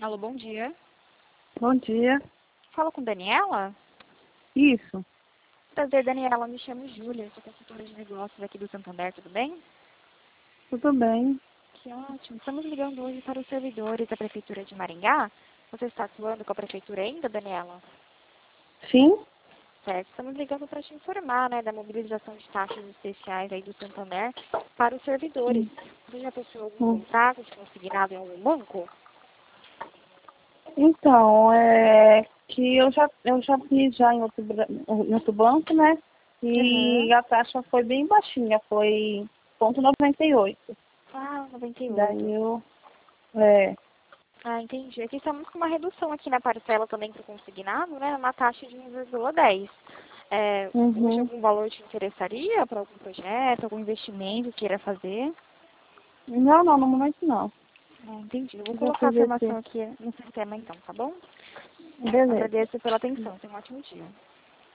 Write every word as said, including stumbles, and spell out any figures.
Alô, bom dia. Bom dia. Fala com Daniela? Isso. Prazer, Daniela. Me chamo Júlia, sou consultora de negócios aqui do Santander, tudo bem? Tudo bem. Que ótimo. Estamos ligando hoje para os servidores da Prefeitura de Maringá. Você está atuando com a Prefeitura ainda, Daniela? Sim? Certo. Estamos ligando para te informar, né, da mobilização de taxas especiais aí do Santander para os servidores. Você já possui algum Hum. contrato de consignado em algum banco? Então, é que eu já, eu já fiz já em outro, bra- em outro banco, né? E Aham. a taxa foi bem baixinha, foi ponto noventa e oito. Ah, noventa e oito. Daí eu, é, Ah, entendi. Aqui estamos com uma redução aqui na parcela também para o consignado, né? Uma taxa de um vírgula dez. É, hoje uhum. algum valor te interessaria para algum projeto, algum investimento que queira fazer? Não, não, no momento não. Ah, entendi. Eu vou Eu já colocar a fiz esse, informação aqui no sistema então, tá bom? beleza. Agradeço pela atenção. Tenha um ótimo dia.